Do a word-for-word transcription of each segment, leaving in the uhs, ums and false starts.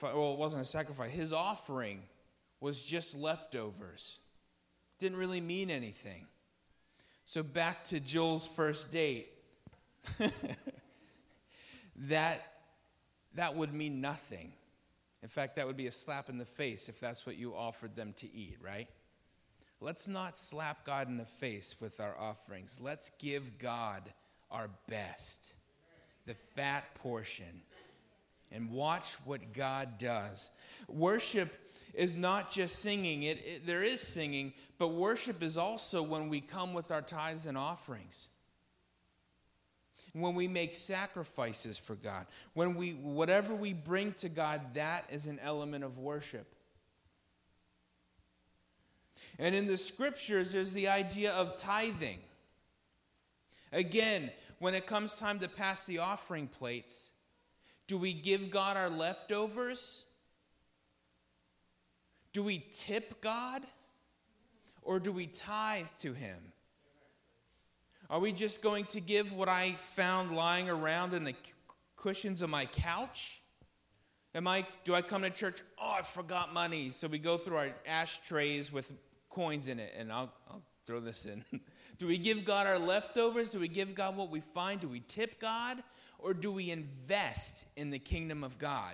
well, it wasn't a sacrifice. His offering was just leftovers. Didn't really mean anything. So back to Joel's first date. that, that would mean nothing. In fact, that would be a slap in the face if that's what you offered them to eat, right? Let's not slap God in the face with our offerings. Let's give God our best, the fat portion, and watch what God does. Worship is not just singing. It, it there is singing, but worship is also when we come with our tithes and offerings. When we make sacrifices for God. When we whatever we bring to God, that is an element of worship. And in the scriptures, there's the idea of tithing. Again, when it comes time to pass the offering plates, do we give God our leftovers? Do we tip God? Or do we tithe to him? Are we just going to give what I found lying around in the cushions of my couch? Am I? Do I come to church? Oh, I forgot money. So we go through our ashtrays with coins in it, and I'll, I'll throw this in. Do we give God our leftovers? Do we give God what we find? Do we tip God? Or do we invest in the kingdom of God?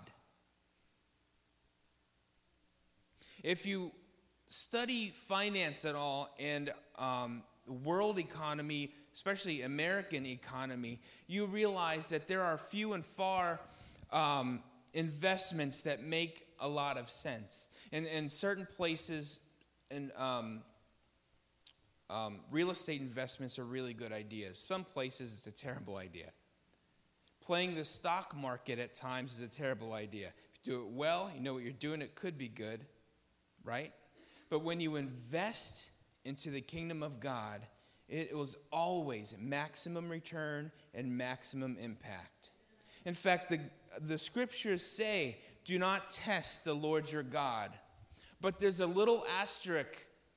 If you study finance at all and um, world economy, especially American economy, you realize that there are few and far um, investments that make a lot of sense. And in certain places, and um, um, real estate investments are really good ideas. Some places it's a terrible idea. Playing the stock market at times is a terrible idea. If you do it well, you know what you're doing, it could be good, right? But when you invest into the kingdom of God, it was always maximum return and maximum impact. In fact, the, the scriptures say, do not test the Lord your God. But there's a little asterisk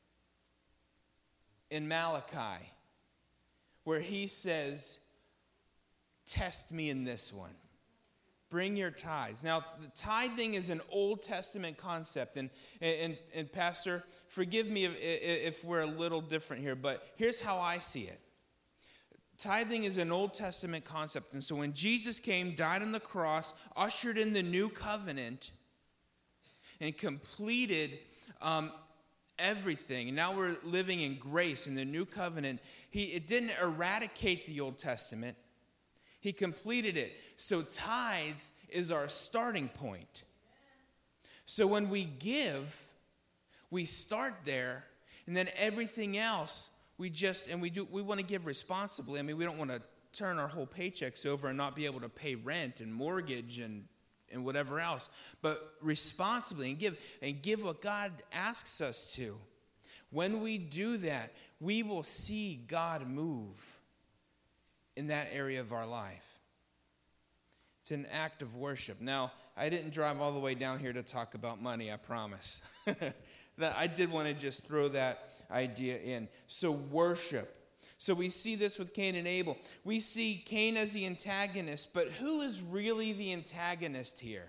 in Malachi where he says, test me in this one. Bring your tithes. Now, the tithing is an Old Testament concept. And, and, and Pastor, forgive me if, if we're a little different here, but here's how I see it. Tithing is an Old Testament concept. And so when Jesus came, died on the cross, ushered in the new covenant, and completed um, everything, and now we're living in grace in the new covenant, he it didn't eradicate the Old Testament. He completed it. So tithe is our starting point. So when we give, we start there, and then everything else we just and we do we want to give responsibly. I mean, we don't want to turn our whole paychecks over and not be able to pay rent and mortgage and and whatever else, but responsibly and give and give what God asks us to. When we do that, we will see God move in that area of our life. It's an act of worship. Now, I didn't drive all the way down here to talk about money, I promise. That I did want to just throw that idea in. So worship. So we see this with Cain and Abel. We see Cain as the antagonist, but who is really the antagonist here?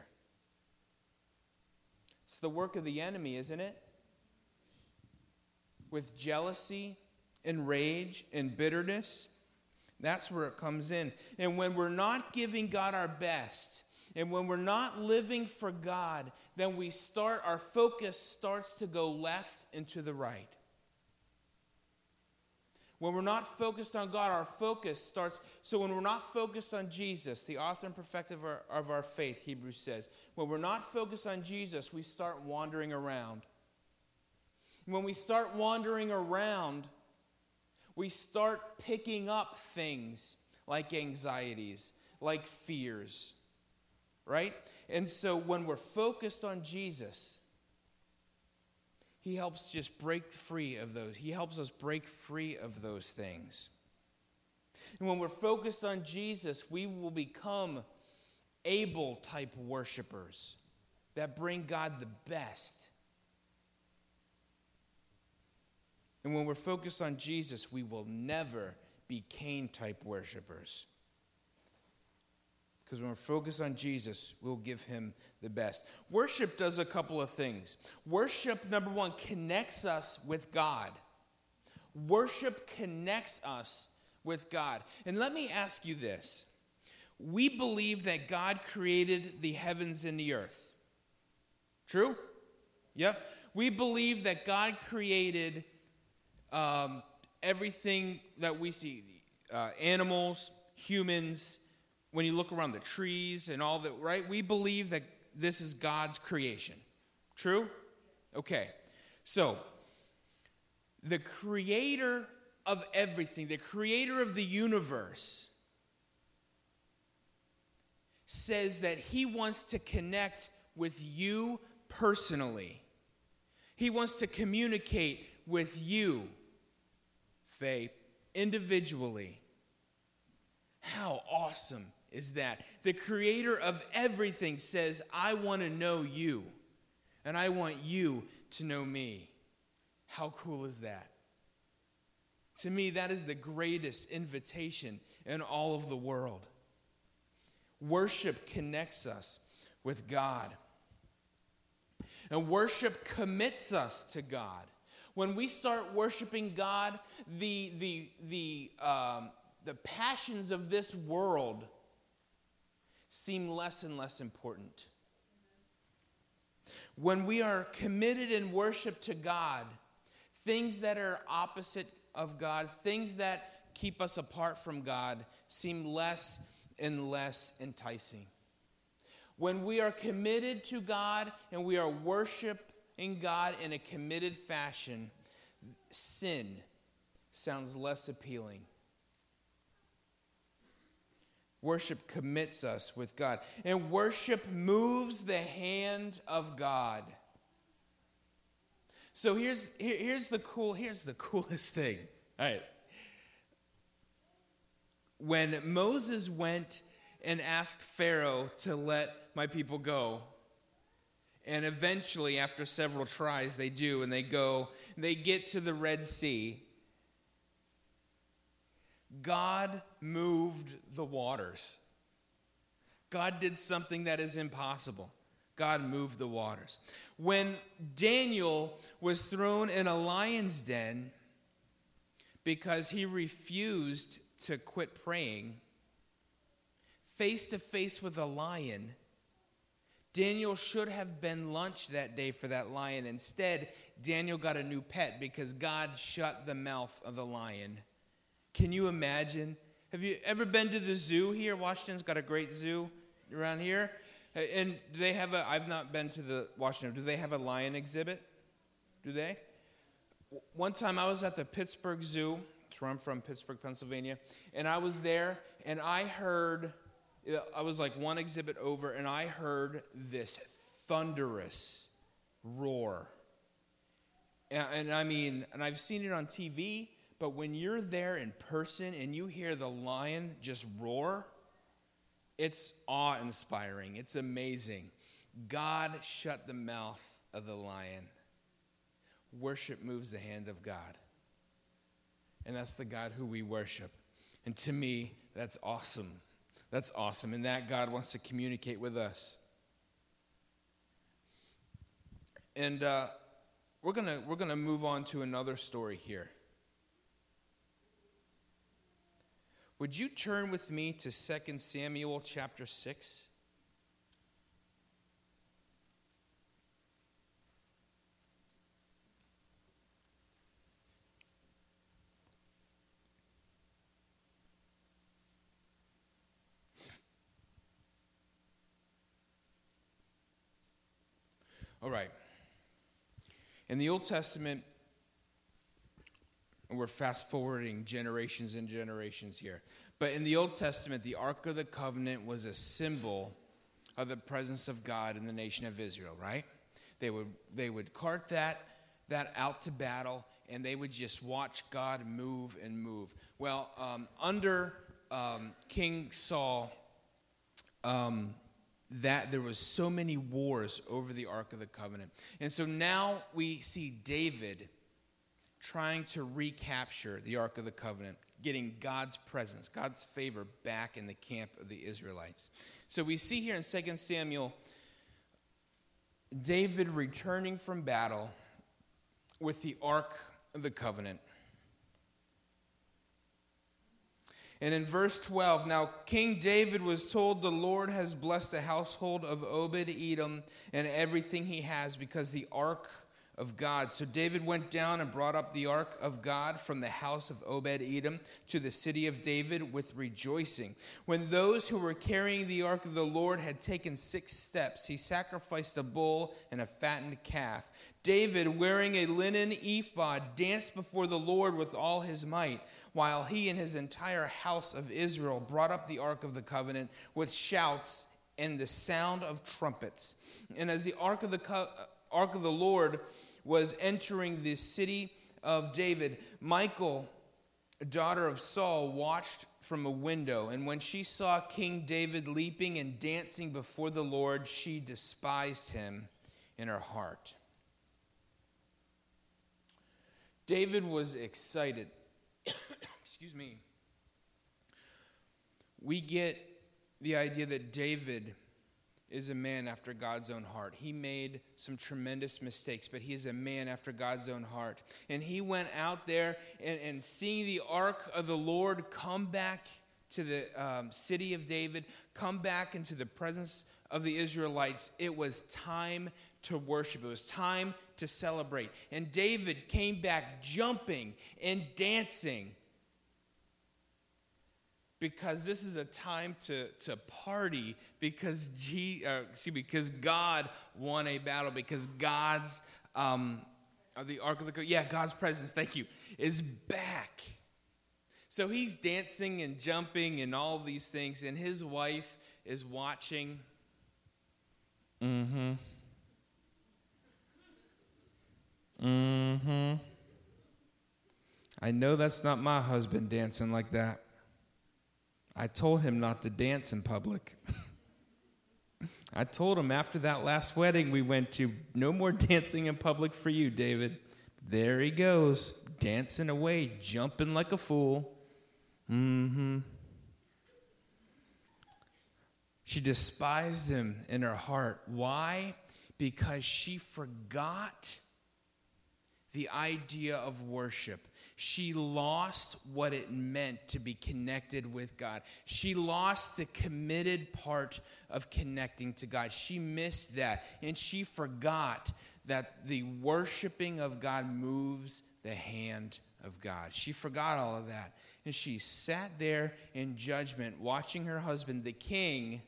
It's the work of the enemy, isn't it? With jealousy and rage and bitterness. That's where it comes in. And when we're not giving God our best, and when we're not living for God, then we start, our focus starts to go left and to the right. When we're not focused on God, our focus starts, so when we're not focused on Jesus, the author and perfecter of our, of our faith, Hebrews says, when we're not focused on Jesus, we start wandering around. When we start wandering around, we start picking up things like anxieties, like fears, right? And so when we're focused on Jesus, he helps just break free of those. He helps us break free of those things. And when we're focused on Jesus, we will become Abel type worshipers that bring God the best. And when we're focused on Jesus, we will never be Cain type worshipers. Because when we're focused on Jesus, we'll give him the best. Worship does a couple of things. Worship, number one, connects us with God. Worship connects us with God. And let me ask you this. We believe that God created the heavens and the earth. True? Yep. We believe that God created um, everything that we see. Uh, animals, humans, when you look around the trees and all that, right? We believe that this is God's creation. True? Okay. So, the creator of everything, the creator of the universe, says that he wants to connect with you personally. He wants to communicate with you, Faye, individually. How awesome is that? The creator of everything says, I want to know you, and I want you to know me. How cool is that? To me, that is the greatest invitation in all of the world. Worship connects us with God. And worship commits us to God. When we start worshiping God, the, the, the, um, the passions of this world seem less and less important. When we are committed in worship to God, things that are opposite of God, things that keep us apart from God, seem less and less enticing. When we are committed to God and we are worshiping God in a committed fashion, sin sounds less appealing. Worship commits us with God. And worship moves the hand of God. So here's here, here's the cool here's the coolest thing. All right. When Moses went and asked Pharaoh to let my people go, and eventually after several tries they do, and they go, and they get to the Red Sea, God moved the waters. God did something that is impossible. God moved the waters. When Daniel was thrown in a lion's den because he refused to quit praying, face to face with a lion, Daniel should have been lunch that day for that lion. Instead, Daniel got a new pet because God shut the mouth of the lion. Can you imagine? Have you ever been to the zoo here? Washington's got a great zoo around here. And do they have a, I've not been to the Washington, do they have a lion exhibit? Do they? One time I was at the Pittsburgh Zoo. That's where I'm from, Pittsburgh, Pennsylvania. And I was there, and I heard, I was like one exhibit over, and I heard this thunderous roar. And, and I mean, and I've seen it on T V, but when you're there in person and you hear the lion just roar, it's awe-inspiring. It's amazing. God shut the mouth of the lion. Worship moves the hand of God. And that's the God who we worship. And to me, that's awesome. That's awesome. And that God wants to communicate with us. And uh, we're gonna we're gonna move on to another story here. Would you turn with me to Second Samuel chapter six? All right. In the Old Testament, we're fast forwarding generations and generations here. But in the Old Testament, the Ark of the Covenant was a symbol of the presence of God in the nation of Israel, right? They would they would cart that, that out to battle, and they would just watch God move and move. Well, um, under um, King Saul, um, that there was so many wars over the Ark of the Covenant. And so now we see David trying to recapture the Ark of the Covenant. getting God's presence, God's favor back in the camp of the Israelites. So we see here in Second Samuel, David returning from battle with the Ark of the Covenant. And in verse twelve, now King David was told, the Lord has blessed the household of Obed-Edom and everything he has, because the ark of God. So David went down and brought up the ark of God from the house of Obed-Edom to the city of David with rejoicing. When those who were carrying the ark of the Lord had taken six steps, he sacrificed a bull and a fattened calf. David, wearing a linen ephod, danced before the Lord with all his might, while he and his entire house of Israel brought up the ark of the covenant with shouts and the sound of trumpets. And as the ark of the co- ark of the Lord was entering the city of David, Michal, daughter of Saul, watched from a window. And when she saw King David leaping and dancing before the Lord, she despised him in her heart. David was excited. Excuse me. We get the idea that David is a man after God's own heart. He made some tremendous mistakes, but he is a man after God's own heart. And he went out there and, and seeing the ark of the Lord come back to the um, city of David, come back into the presence of the Israelites, it was time to worship. It was time to celebrate. And David came back jumping and dancing, because this is a time to, to party, because G, uh, excuse me, because God won a battle, because God's, um, the Ark of the, yeah, God's presence, thank you, is back. So he's dancing and jumping and all these things, and his wife is watching. Mm-hmm. Mm-hmm. I know that's not my husband dancing like that. I told him not to dance in public. I told him after that last wedding we went to, no more dancing in public for you, David. There he goes, dancing away, jumping like a fool. Mm-hmm. She despised him in her heart. Why? Because she forgot the idea of worship. She lost what it meant to be connected with God. She lost the committed part of connecting to God. She missed that, and she forgot that the worshiping of God moves the hand of God. She forgot all of that, and she sat there in judgment, watching her husband, the king,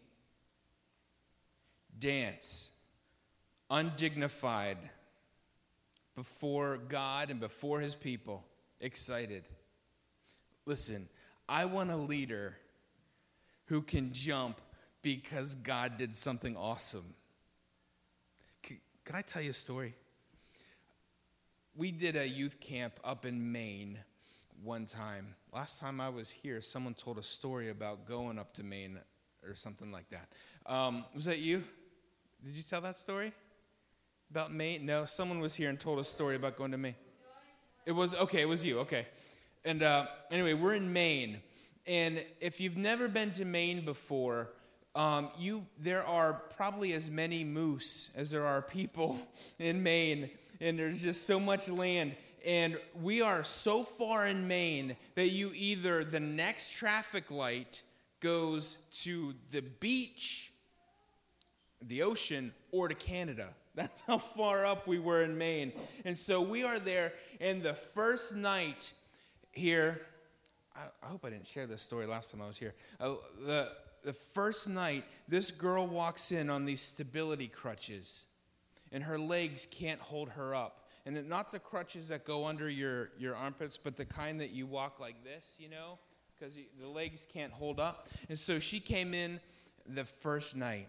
dance, undignified, before God and before his people. Excited. Listen, I want a leader who can jump because God did something awesome. Can, can I tell you a story? We did a youth camp up in Maine one time. Last time I was here, someone told a story about going up to Maine or something like that. Um, was that you? Did you tell that story? About Maine? No, someone was here and told a story about going to Maine. It was, okay, it was you, okay. And uh, anyway, we're in Maine. And if you've never been to Maine before, um, you there are probably as many moose as there are people in Maine. And there's just so much land. And we are so far in Maine that you either, the next traffic light goes to the beach, the ocean, or to Canada. That's how far up we were in Maine. And so we are there, and the first night here, I, I hope I didn't share this story last time I was here. Uh, the, the first night, this girl walks in on these stability crutches, and her legs can't hold her up. And not the crutches that go under your, your armpits, but the kind that you walk like this, you know, because the legs can't hold up. And so she came in the first night.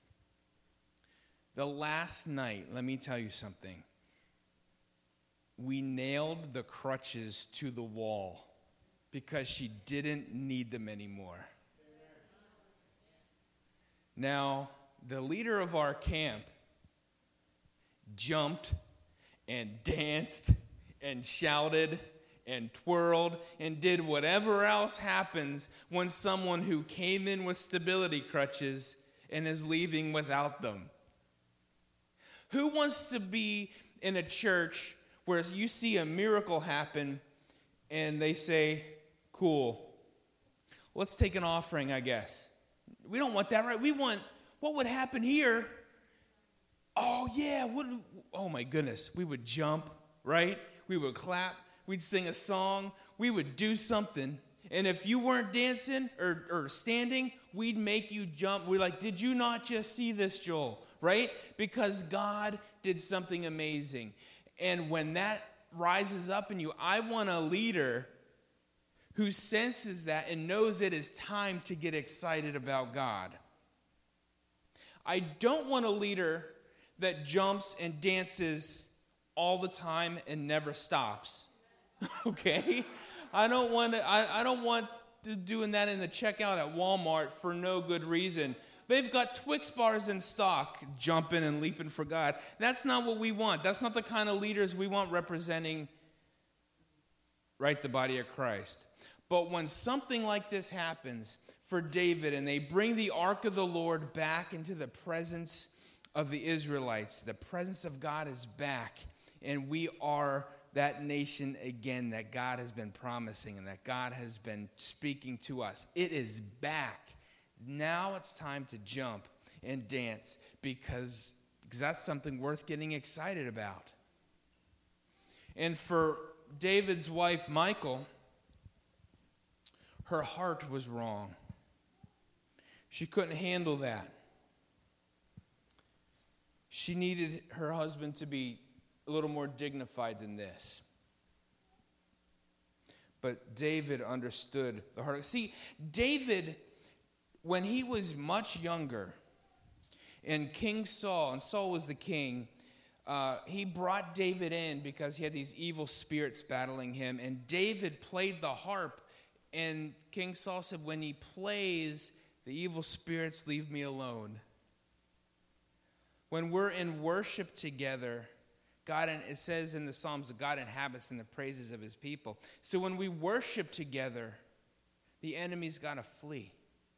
The last night, let me tell you something. We nailed the crutches to the wall because she didn't need them anymore. Now, the leader of our camp jumped and danced and shouted and twirled and did whatever else happens when someone who came in with stability crutches and is leaving without them. Who wants to be in a church where you see a miracle happen and they say, cool, let's take an offering, I guess. We don't want that, right? We want, what would happen here? Oh, yeah. Wouldn't, oh, my goodness. We would jump, right? We would clap. We'd sing a song. We would do something. And if you weren't dancing or, or standing, we'd make you jump. We're like, did you not just see this, Joel? Right? Because God did something amazing. And when that rises up in you, I want a leader who senses that and knows it is time to get excited about God. I don't want a leader that jumps and dances all the time and never stops. Okay? I don't want to, I, I don't want to doing that in the checkout at Walmart for no good reason. They've got Twix bars in stock, jumping and leaping for God. That's not what we want. That's not the kind of leaders we want representing, right, the body of Christ. But when something like this happens for David and they bring the ark of the Lord back into the presence of the Israelites, the presence of God is back, and we are that nation again that God has been promising and that God has been speaking to us. It is back. Now it's time to jump and dance because, because that's something worth getting excited about. And for David's wife, Michal, her heart was wrong. She couldn't handle that. She needed her husband to be a little more dignified than this. But David understood the heart. See, David, when he was much younger, and King Saul, and Saul was the king, uh, he brought David in because he had these evil spirits battling him. And David played the harp. And King Saul said, when he plays, the evil spirits leave me alone. When we're in worship together, God, it says in the Psalms that God inhabits in the praises of his people. So when we worship together, the enemy's got to flee.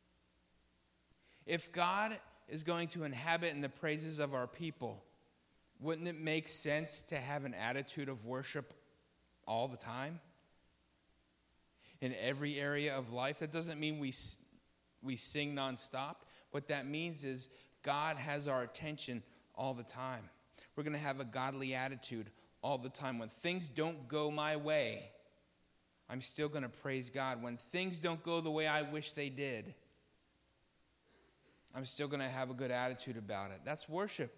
If God is going to inhabit in the praises of our people, wouldn't it make sense to have an attitude of worship all the time? In every area of life? That doesn't mean we, we sing nonstop. What that means is God has our attention all the time. We're going to have a godly attitude all the time. When things don't go my way, I'm still going to praise God. When things don't go the way I wish they did, I'm still going to have a good attitude about it. That's worship.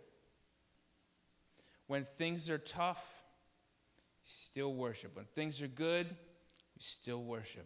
When things are tough, still worship. When things are good, we still worship.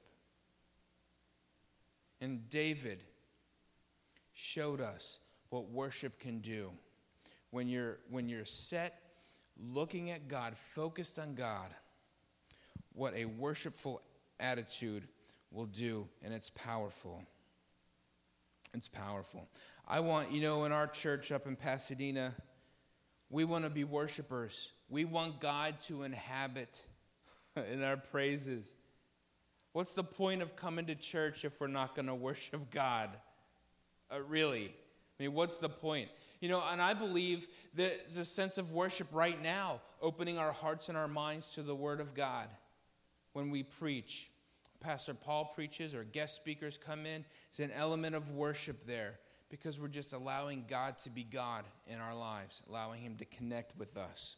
And David showed us what worship can do. When you're, when you're set, looking at God, focused on God, what a worshipful attitude will do, and it's powerful. It's powerful. I want, you know, in our church up in Pasadena, we want to be worshipers. We want God to inhabit in our praises. What's the point of coming to church if we're not going to worship God? Uh, really? I mean, what's the point? You know, and I believe there's a sense of worship right now, opening our hearts and our minds to the Word of God when we preach. Pastor Paul preaches or guest speakers come in. There's an element of worship there because we're just allowing God to be God in our lives, allowing him to connect with us.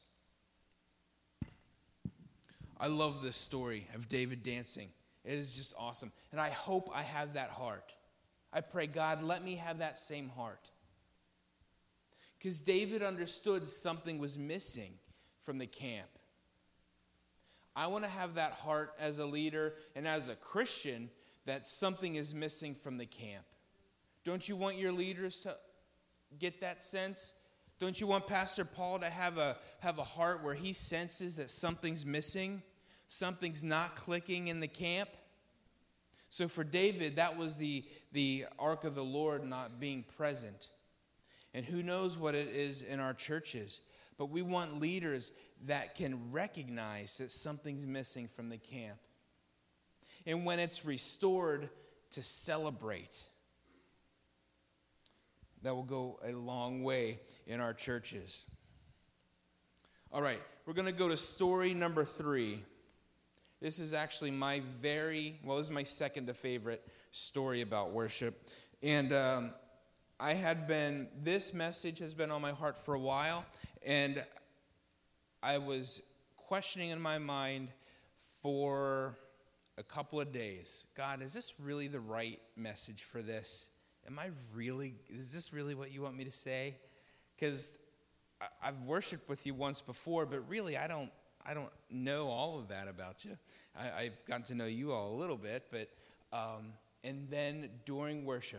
I love this story of David dancing. It is just awesome. And I hope I have that heart. I pray, God, let me have that same heart. Because David understood something was missing from the camp. I want to have that heart as a leader and as a Christian that something is missing from the camp. Don't you want your leaders to get that sense? Don't you want Pastor Paul to have a have a heart where he senses that something's missing? Something's not clicking in the camp? So for David, that was the, the ark of the Lord not being present. And who knows what it is in our churches. But we want leaders that can recognize that something's missing from the camp. And when it's restored, to celebrate. That will go a long way in our churches. All right, we're going to go to story number three. This is actually my very, well, this is my second to favorite story about worship. And um, I had been, this message has been on my heart for a while, and I was questioning in my mind for a couple of days. God, is this really the right message for this? Am I really, is this really what you want me to say? Because I've worshiped with you once before, but really I don't I don't know all of that about you. I, I've gotten to know you all a little bit, but um, and then during worship,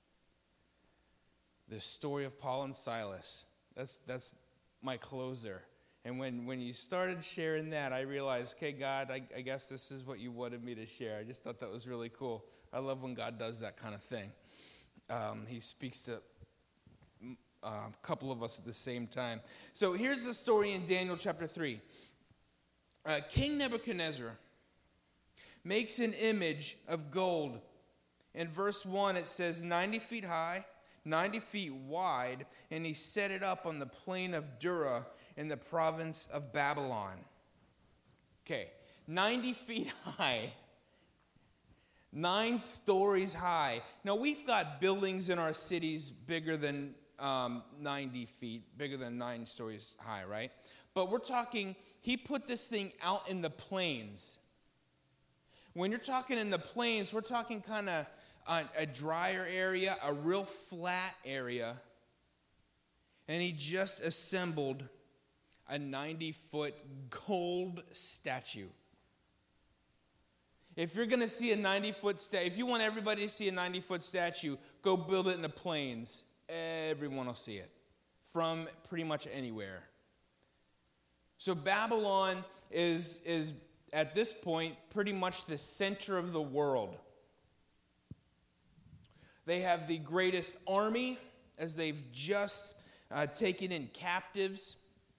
the story of Paul and Silas, that's that's my closer. And when, when you started sharing that, I realized, okay, God, I, I guess this is what you wanted me to share. I just thought that was really cool. I love when God does that kind of thing. Um, he speaks to uh, a couple of us at the same time. So here's the story in Daniel chapter three. Uh, King Nebuchadnezzar makes an image of gold. In verse one, it says ninety feet high, ninety feet wide, and he set it up on the plain of Dura in the province of Babylon. Okay, ninety feet high. Nine stories high. Now, we've got buildings in our cities bigger than um, ninety feet, bigger than nine stories high, right? But we're talking, he put this thing out in the plains. When you're talking in the plains, we're talking kind of a, a drier area, a real flat area. And he just assembled a ninety-foot gold statue. If you're going to see a ninety-foot statue, if you want everybody to see a ninety-foot statue, go build it in the plains. Everyone will see it from pretty much anywhere. So Babylon is, is at this point, pretty much the center of the world. They have the greatest army, as they've just uh, taken in captives.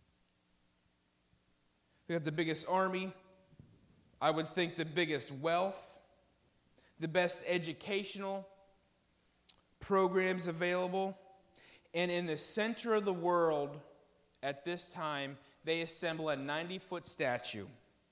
They have the biggest army. I would think the biggest wealth, the best educational programs available. And in the center of the world at this time, they assemble a ninety-foot statue.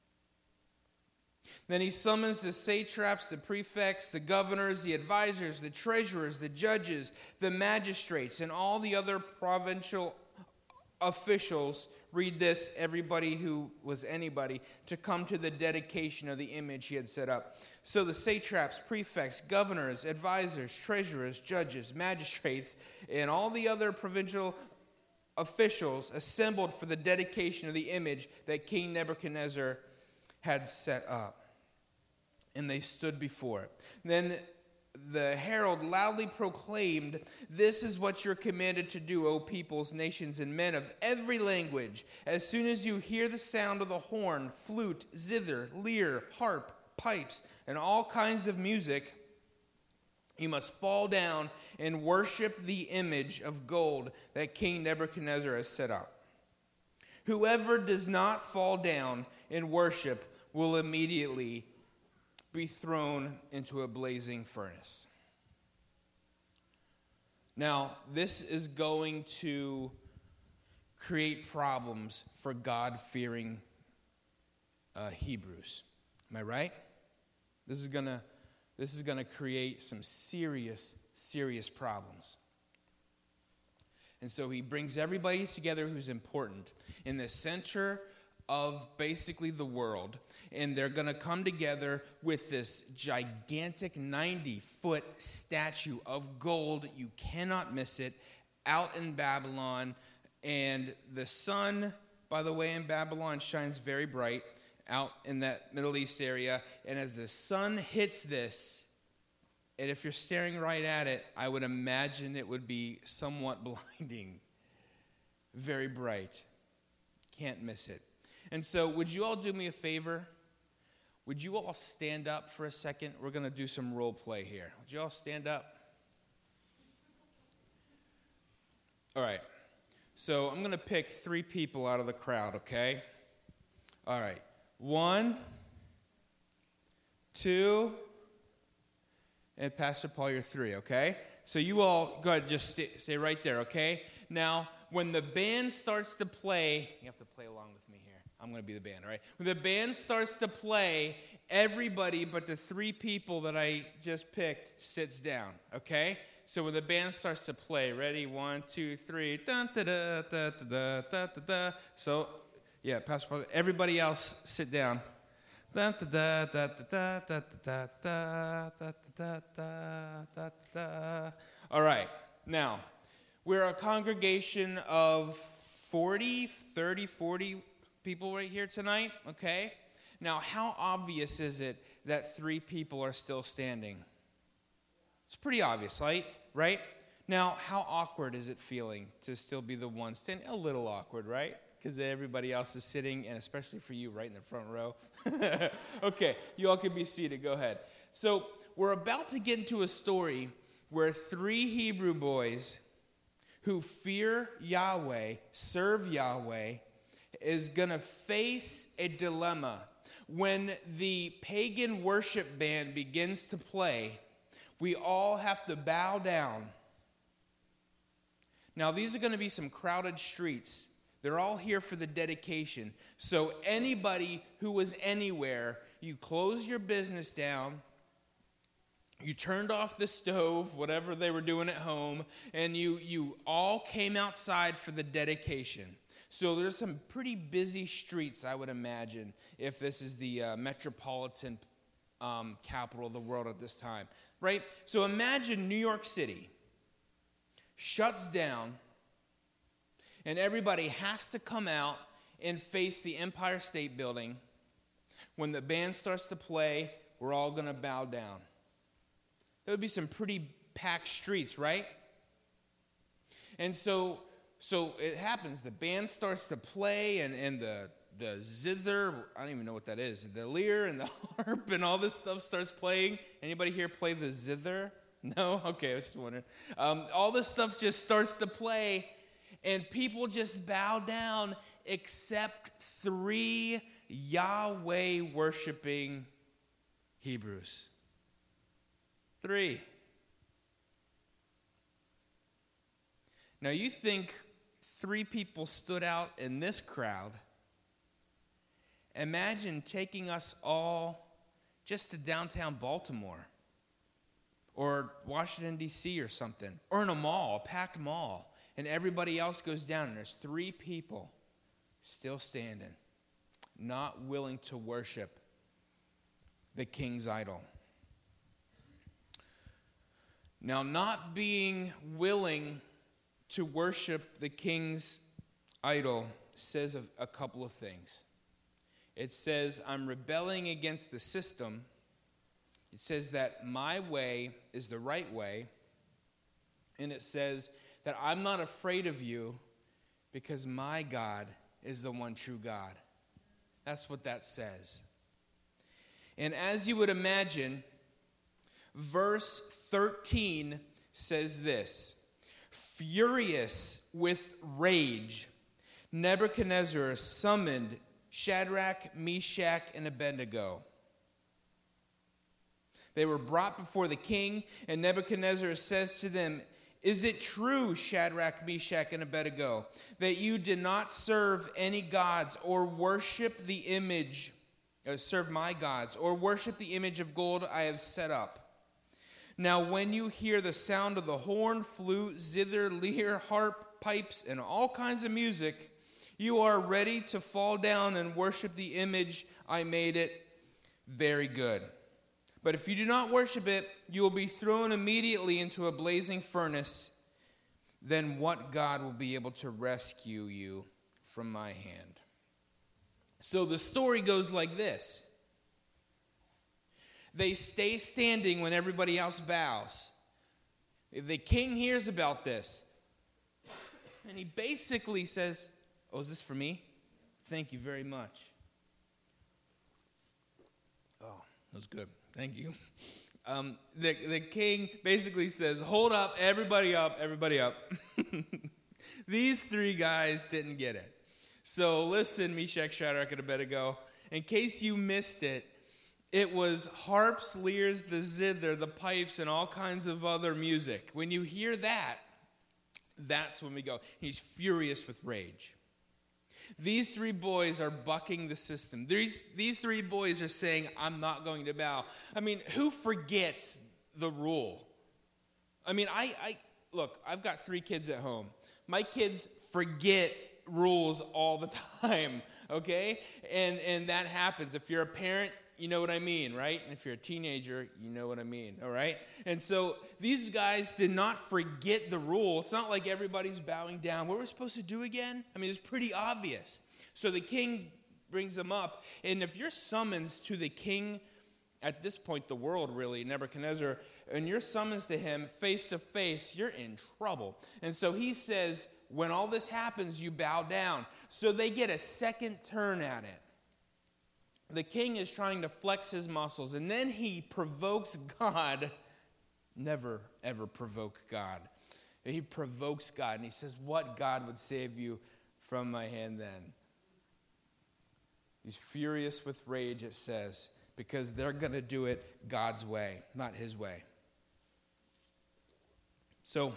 Then he summons the satraps, the prefects, the governors, the advisors, the treasurers, the judges, the magistrates, and all the other provincial officials. Read this, everybody who was anybody, to come to the dedication of the image he had set up. So the satraps, prefects, governors, advisors, treasurers, judges, magistrates, and all the other provincial officials assembled for the dedication of the image that King Nebuchadnezzar had set up. And they stood before it. Then the herald loudly proclaimed, "This is what you're commanded to do, O peoples, nations, and men of every language. As soon as you hear the sound of the horn, flute, zither, lyre, harp, pipes, and all kinds of music, you must fall down and worship the image of gold that King Nebuchadnezzar has set up. Whoever does not fall down and worship will immediately be thrown into a blazing furnace." Now, this is going to create problems for God-fearing uh, Hebrews. Am I right? This is gonna, this is gonna create some serious, serious problems. And so he brings everybody together who's important in the center of basically the world, and they're going to come together with this gigantic ninety-foot statue of gold. You cannot miss it, out in Babylon. And the sun, by the way, in Babylon shines very bright out in that Middle East area. And as the sun hits this, and if you're staring right at it, I would imagine it would be somewhat blinding. Very bright. Can't miss it. And so would you all do me a favor? Would you all stand up for a second? We're going to do some role play here. Would you all stand up? All right. So I'm going to pick three people out of the crowd, okay? All right. One, two, and Pastor Paul, you're three, okay? So you all, go ahead, just stay, stay right there, okay? Now, when the band starts to play, you have to play along with me here. I'm going to be the band, all right? When the band starts to play, everybody but the three people that I just picked sits down, okay? So when the band starts to play, ready? One, two, three. Dun, da, da, da, da, da, da, da. So, yeah, Pastor Paul, everybody else sit down. Dun, da, da, da, da, da, da, da, da, da, da, da. All right. Now, we're a congregation of forty, thirty, forty people right here tonight, okay? Now, how obvious is it that three people are still standing? It's pretty obvious, right? Right? Now, how awkward is it feeling to still be the one standing? A little awkward, right? Because everybody else is sitting, and especially for you, right in the front row. Okay, you all can be seated. Go ahead. So, we're about to get into a story where three Hebrew boys who fear Yahweh, serve Yahweh, is going to face a dilemma. When the pagan worship band begins to play, we all have to bow down. Now, these are going to be some crowded streets. They're all here for the dedication. So anybody who was anywhere, you close your business down, you turned off the stove, whatever they were doing at home, and you, you all came outside for the dedication. So there's some pretty busy streets, I would imagine, if this is the uh, metropolitan um, capital of the world at this time. Right? So imagine New York City shuts down, and everybody has to come out and face the Empire State Building. When the band starts to play, we're all going to bow down. There would be some pretty packed streets, right? And so so it happens. The band starts to play, and, and the, the zither, I don't even know what that is, the lyre and the harp and all this stuff starts playing. Anybody here play the zither? No? Okay, I was just wondering. Um, all this stuff just starts to play, and people just bow down except three Yahweh worshiping Hebrews. Three. Now you think three people stood out in this crowd. Imagine taking us all just to downtown Baltimore or Washington, D C or something, or in a mall, a packed mall, and everybody else goes down, and there's three people still standing, not willing to worship the king's idol. Now, not being willing to worship the king's idol says a, a couple of things. It says, I'm rebelling against the system. It says that my way is the right way. And it says that I'm not afraid of you because my God is the one true God. That's what that says. And as you would imagine, verse thirteen says this: furious with rage, Nebuchadnezzar summoned Shadrach, Meshach, and Abednego. They were brought before the king, and Nebuchadnezzar says to them, is it true, Shadrach, Meshach, and Abednego, that you did not serve any gods or worship the image, uh, serve my gods, or worship the image of gold I have set up? Now when you hear the sound of the horn, flute, zither, lyre, harp, pipes, and all kinds of music, you are ready to fall down and worship the image I made it. Very good. But if you do not worship it, you will be thrown immediately into a blazing furnace. Then what God will be able to rescue you from my hand? So the story goes like this. They stay standing when everybody else bows. The king hears about this, and he basically says, oh, is this for me? Thank you very much. Oh, that was good. Thank you. Um, the, the king basically says, hold up, everybody up, everybody up. These three guys didn't get it. So listen, Meshach, Shadrach, and Abednego. In case you missed it, it was harps, lyres, the zither, the pipes, and all kinds of other music. When you hear that, that's when we go. He's furious with rage. These three boys are bucking the system. These, these three boys are saying, I'm not going to bow. I mean, who forgets the rule? I mean, I, I look, I've got three kids at home. My kids forget rules all the time, okay? And, and that happens. If you're a parent, you know what I mean, right? And if you're a teenager, you know what I mean, all right? And so these guys did not forget the rule. It's not like everybody's bowing down. What we're supposed to do again? I mean, it's pretty obvious. So the king brings them up. And if you're summoned to the king, at this point, the world really, Nebuchadnezzar, and you're summoned to him face to face, you're in trouble. And so he says, when all this happens, you bow down. So they get a second turn at it. The king is trying to flex his muscles, and then he provokes God. Never, ever provoke God. He provokes God, and he says, what God would save you from my hand then? He's furious with rage, it says, because they're going to do it God's way, not his way. So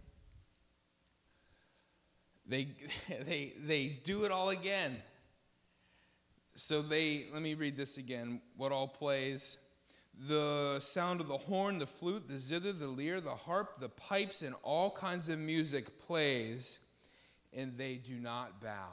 they, they, they do it all again. So they, let me read this again, what all plays. The sound of the horn, the flute, the zither, the lyre, the harp, the pipes, and all kinds of music plays, and they do not bow.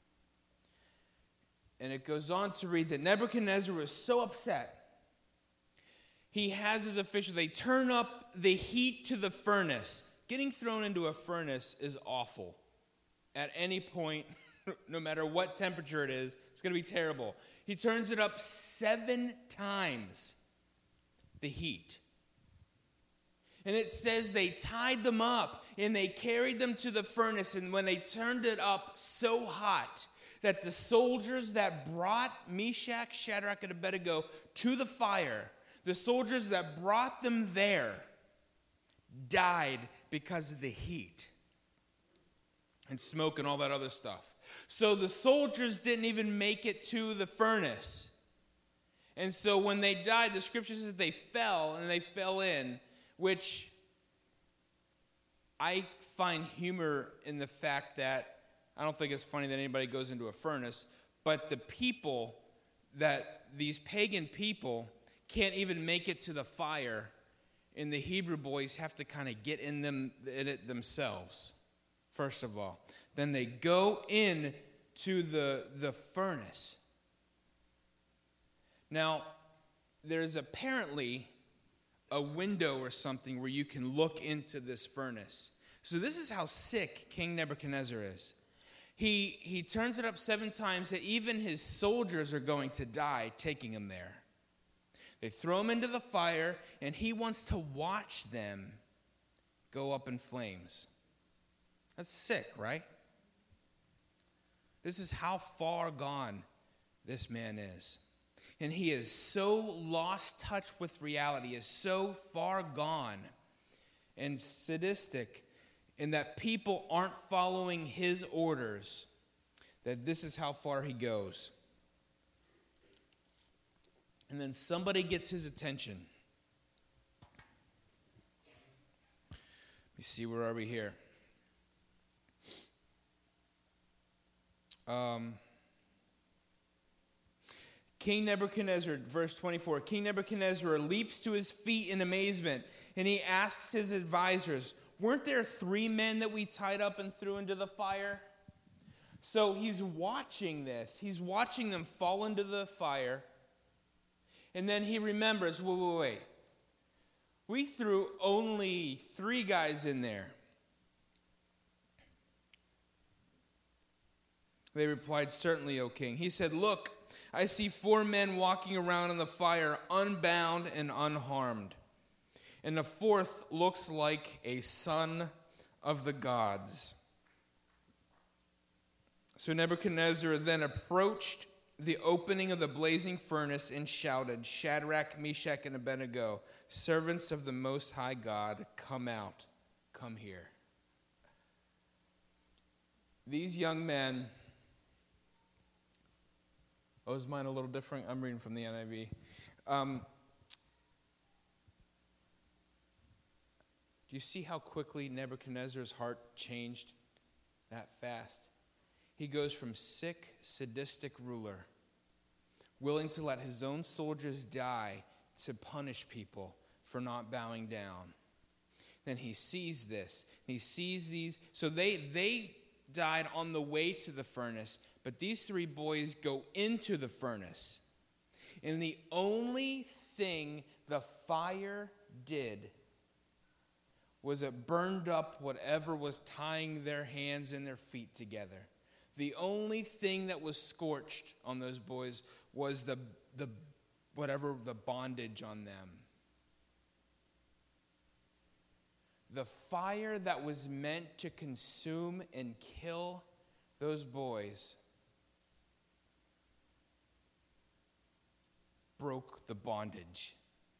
And it goes on to read that Nebuchadnezzar was so upset. He has his officials, they turn up the heat to the furnace. Getting thrown into a furnace is awful. At any point, no matter what temperature it is, it's going to be terrible. He turns it up seven times the heat. And it says they tied them up and they carried them to the furnace. And when they turned it up so hot that the soldiers that brought Meshach, Shadrach, and Abednego to the fire, the soldiers that brought them there died because of the heat and smoke and all that other stuff. So the soldiers didn't even make it to the furnace. And so when they died, the scripture says they fell, and they fell in, which I find humor in the fact that I don't think it's funny that anybody goes into a furnace, but the people, that these pagan people can't even make it to the fire, and the Hebrew boys have to kind of get in them in it themselves, first of all. Then they go in to the, the furnace. Now, there's apparently a window or something where you can look into this furnace. So this is how sick King Nebuchadnezzar is. He, he turns it up seven times that even his soldiers are going to die taking him there. They throw him into the fire, and he wants to watch them go up in flames. That's sick, right? This is how far gone this man is. And he is so lost touch with reality, is so far gone and sadistic in that people aren't following his orders, that this is how far he goes. And then somebody gets his attention. Let me see, where are we here? Um, King Nebuchadnezzar, verse twenty-four, King Nebuchadnezzar leaps to his feet in amazement, and he asks his advisors, weren't there three men that we tied up and threw into the fire? So he's watching this. He's watching them fall into the fire. And then he remembers, wait, wait, wait. We threw only three guys in there. They replied, certainly, O king. He said, look, I see four men walking around in the fire, unbound and unharmed. And the fourth looks like a son of the gods. So Nebuchadnezzar then approached the opening of the blazing furnace and shouted, Shadrach, Meshach, and Abednego, servants of the Most High God, come out, come here. these young men, oh, is mine a little different? I'm reading from the N I V. Um, do you see how quickly Nebuchadnezzar's heart changed that fast? He goes from sick, sadistic ruler, willing to let his own soldiers die to punish people for not bowing down. Then he sees this. He sees these. So they they died on the way to the furnace, but these three boys go into the furnace. And the only thing the fire did was it burned up whatever was tying their hands and their feet together. The only thing that was scorched on those boys was the the whatever the bondage on them. The fire that was meant to consume and kill those boys broke the bondage.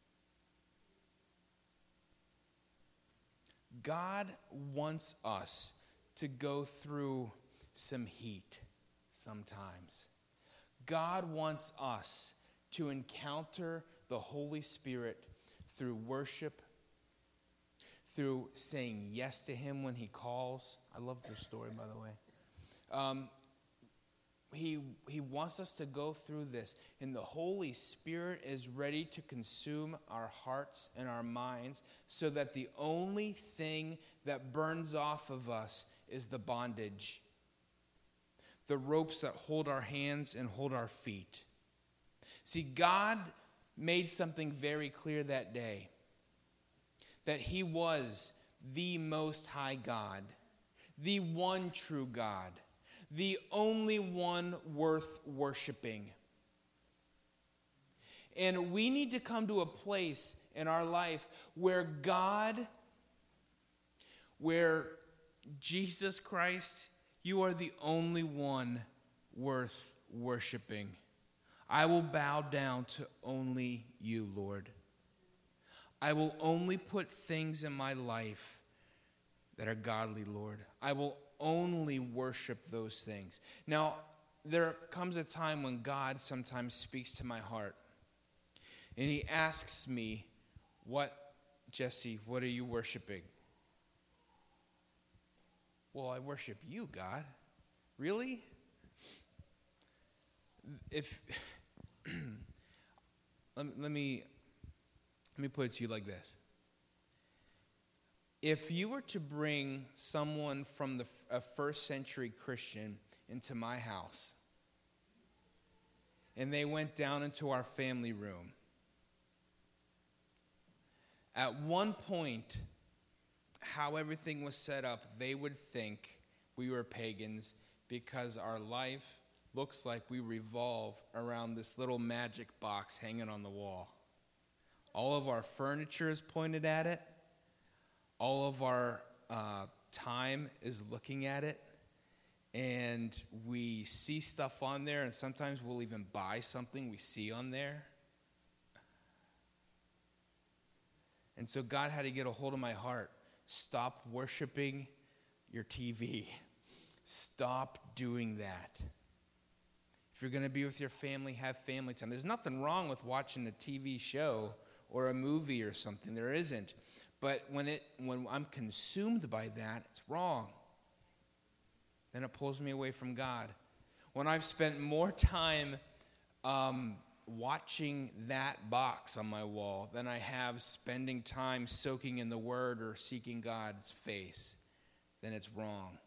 God wants us to go through some heat sometimes. God wants us to encounter the Holy Spirit through worship, through saying yes to him when he calls. I love your story, by the way. Um, he, he wants us to go through this, and the Holy Spirit is ready to consume our hearts and our minds so that the only thing that burns off of us is the bondage, the ropes that hold our hands and hold our feet. See, God made something very clear that day, that he was the Most High God, the one true God, the only one worth worshiping. And we need to come to a place in our life where God, where Jesus Christ, you are the only one worth worshiping. I will bow down to only you, Lord. I will only put things in my life that are godly, Lord. I will only worship those things. Now, there comes a time when God sometimes speaks to my heart. And he asks me, what, Jesse, what are you worshiping? Well, I worship you, God. Really? If let, let me let me put it to you like this. If you were to bring someone from the a first century Christian into my house, and they went down into our family room, at one point, how everything was set up, they would think we were pagans because our life looks like we revolve around this little magic box hanging on the wall. All of our furniture is pointed at it. All of our uh, time is looking at it. And we see stuff on there, and sometimes we'll even buy something we see on there. And so God had to get a hold of my heart. Stop worshiping your T V. Stop doing that. If you're going to be with your family, have family time. There's nothing wrong with watching a T V show or a movie or something. There isn't. But when it when I'm consumed by that, it's wrong. Then it pulls me away from God. When I've spent more time um, watching that box on my wall than I have spending time soaking in the Word or seeking God's face, then it's wrong.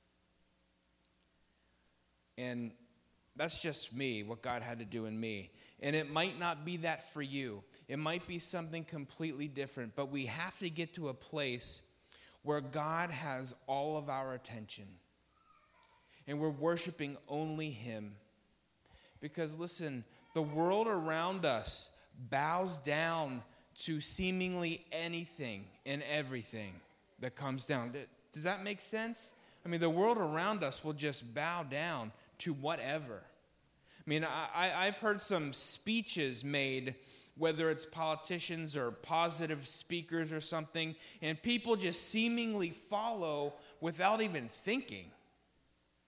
And that's just me, what God had to do in me. And it might not be that for you. It might be something completely different. But we have to get to a place where God has all of our attention. And we're worshiping only him. Because listen, the world around us bows down to seemingly anything and everything that comes down. Does that make sense? I mean, the world around us will just bow down to whatever. I mean, I, I've heard some speeches made, whether it's politicians or positive speakers or something, and people just seemingly follow without even thinking.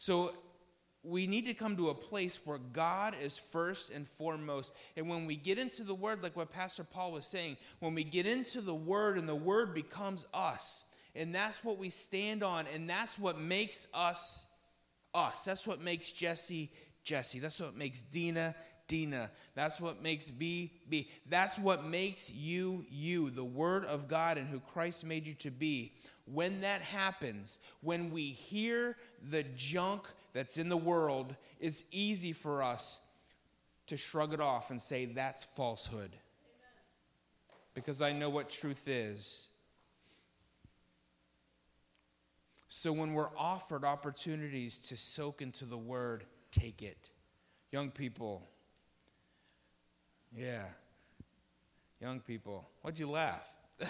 So we need to come to a place where God is first and foremost. And when we get into the Word, like what Pastor Paul was saying, when we get into the Word and the Word becomes us, and that's what we stand on, and that's what makes us us. That's what makes Jesse Jesse. That's what makes Dina Dina. That's what makes B B. That's what makes you you, the Word of God and who Christ made you to be. When that happens, when we hear the junk that's in the world, it's easy for us to shrug it off and say, that's falsehood. Amen. Because I know what truth is. So when we're offered opportunities to soak into the Word, take it. Young people. Yeah. Young people. Why'd you laugh?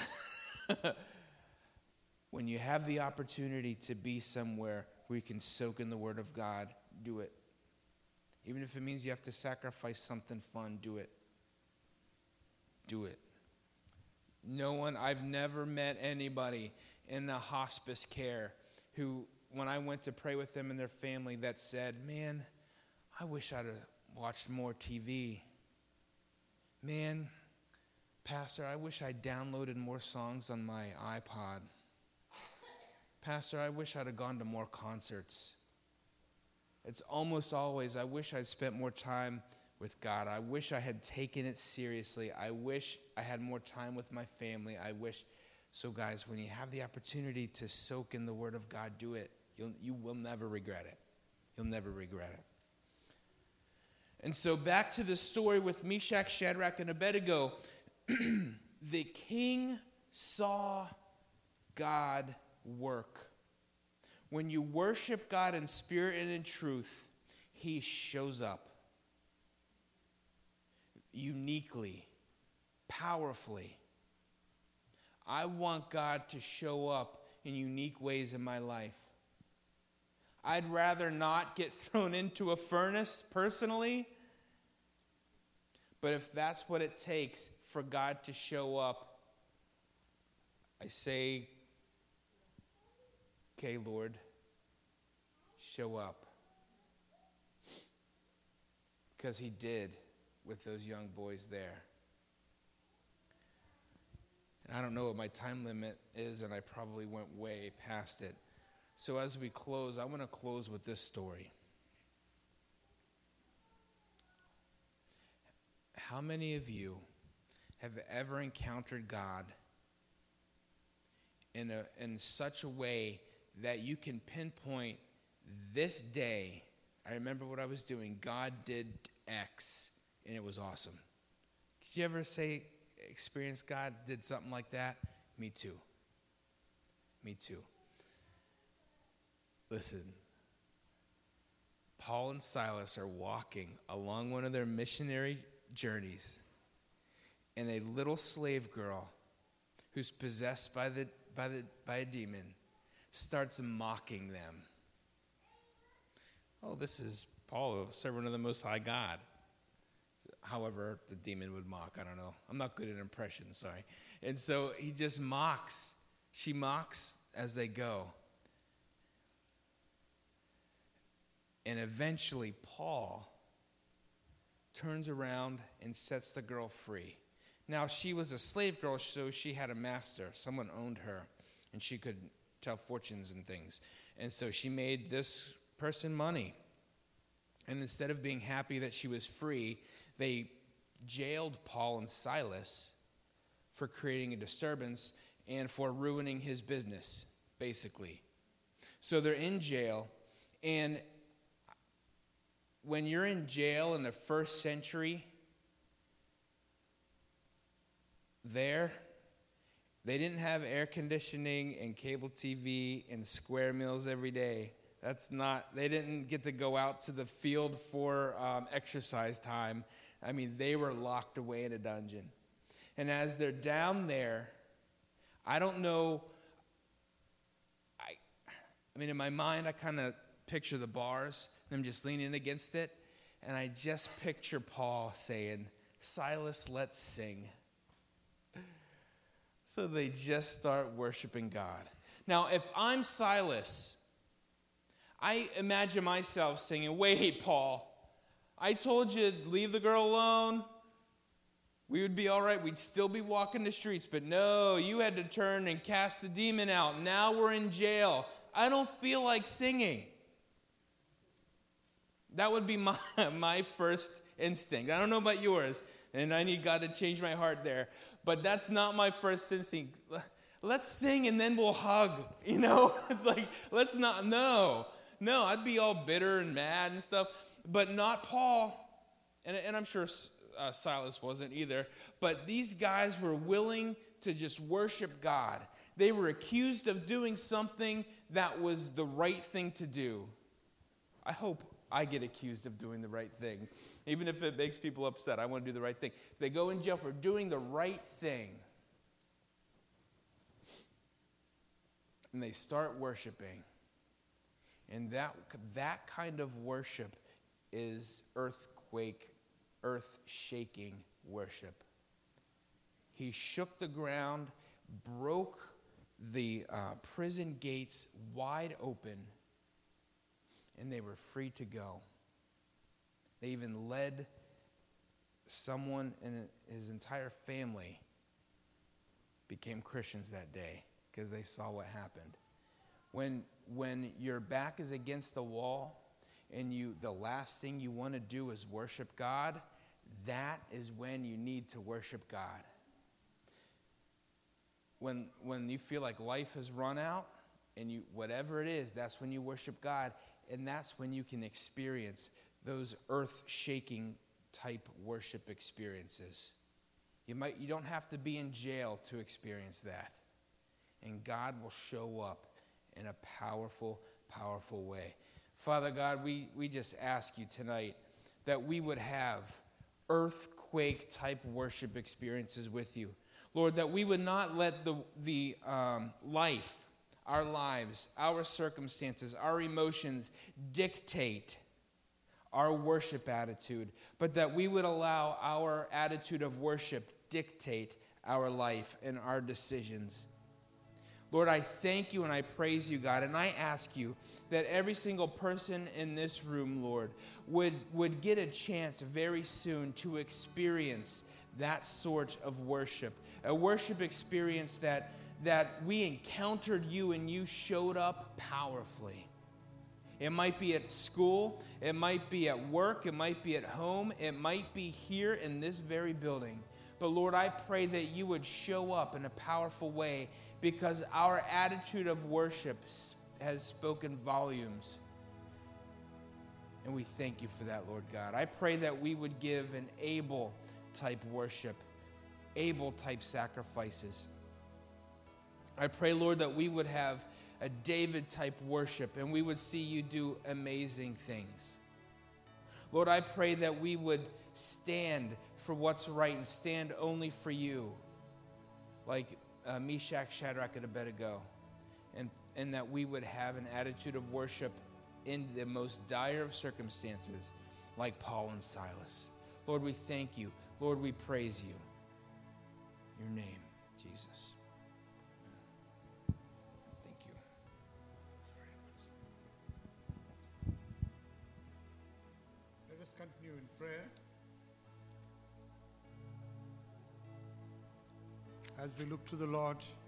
When you have the opportunity to be somewhere where you can soak in the Word of God, do it. Even if it means you have to sacrifice something fun, do it. Do it. No one, I've never met anybody in the hospice care who, when I went to pray with them and their family, that said, man, I wish I'd have watched more T V. Man, Pastor, I wish I downloaded more songs on my iPod. Pastor, I wish I'd have gone to more concerts. It's almost always, I wish I'd spent more time with God. I wish I had taken it seriously. I wish I had more time with my family. I wish. So guys, when you have the opportunity to soak in the Word of God, do it. You'll, you will never regret it. You'll never regret it. And so back to the story with Meshach, Shadrach, and Abednego. The king saw God work. When you worship God in spirit and in truth, He shows up uniquely, powerfully. I want God to show up in unique ways in my life. I'd rather not get thrown into a furnace personally, but if that's what it takes for God to show up, I say, okay, Lord, show up. Because He did with those young boys there. And I don't know what my time limit is, and I probably went way past it. So as we close, I want to close with this story. How many of you have ever encountered God in a in such a way that you can pinpoint this day, I remember what I was doing, God did X, and it was awesome. Did you ever say, experience God did something like that? Me too. Me too. Listen, Paul and Silas are walking along one of their missionary journeys, and a little slave girl who's possessed by the by the by a demon starts mocking them. Oh, this is Paul, a servant of the Most High God. However, the demon would mock. I don't know. I'm not good at impressions, sorry. And so he just mocks. She mocks as they go. And eventually, Paul turns around and sets the girl free. Now, she was a slave girl, so she had a master. Someone owned her, and she could tell fortunes and things. And so she made this person money. And instead of being happy that she was free, they jailed Paul and Silas for creating a disturbance and for ruining his business, basically. So they're in jail, and when you're in jail in the first century, there, they didn't have air conditioning and cable T V and square meals every day. That's not, they didn't get to go out to the field for um, exercise time. I mean, they were locked away in a dungeon. And as they're down there, I don't know, I, I mean, in my mind, I kind of picture the bars, them just leaning against it, and I just picture Paul saying, Silas, let's sing. So they just start worshiping God. Now, if I'm Silas, I imagine myself singing, wait, Paul, I told you to leave the girl alone. We would be all right. We'd still be walking the streets. But no, you had to turn and cast the demon out. Now we're in jail. I don't feel like singing. That would be my, my first instinct. I don't know about yours, and I need God to change my heart there. But that's not my first instinct. Let's sing and then we'll hug. You know, it's like, let's not, no. No, I'd be all bitter and mad and stuff. But not Paul. And, and I'm sure uh, Silas wasn't either. But these guys were willing to just worship God. They were accused of doing something that was the right thing to do. I hope I get accused of doing the right thing. Even if it makes people upset, I want to do the right thing. They go in jail for doing the right thing. And they start worshiping. And that, that kind of worship is earthquake, earth-shaking worship. He shook the ground, broke the uh, prison gates wide open, and they were free to go. They even led someone and his entire family became Christians that day because they saw what happened. When when your back is against the wall and you the last thing you want to do is worship God, that is when you need to worship God. When when you feel like life has run out and you whatever it is, that's when you worship God, and that's when you can experience those earth-shaking type worship experiences. You might you don't have to be in jail to experience that. And God will show up in a powerful, powerful way. Father God, we, we just ask you tonight that we would have earthquake-type worship experiences with you. Lord, that we would not let the, the um, life, our lives, our circumstances, our emotions dictate our worship attitude, but that we would allow our attitude of worship dictate our life and our decisions. Lord, I thank you and I praise you, God, and I ask you that every single person in this room, Lord, would, would get a chance very soon to experience that sort of worship, a worship experience that, that we encountered you and you showed up powerfully. It might be at school, it might be at work, it might be at home, it might be here in this very building. But Lord, I pray that you would show up in a powerful way because our attitude of worship has spoken volumes. And we thank you for that, Lord God. I pray that we would give an Abel type worship, Abel type sacrifices. I pray, Lord, that we would have a David type worship and we would see you do amazing things. Lord, I pray that we would stand for what's right and stand only for you, like uh, Meshach, Shadrach, and Abednego, and, and that we would have an attitude of worship in the most dire of circumstances, like Paul and Silas. Lord, we thank you. Lord, we praise you. In your name, Jesus. Thank you. Let us continue in prayer. As we look to the Lord,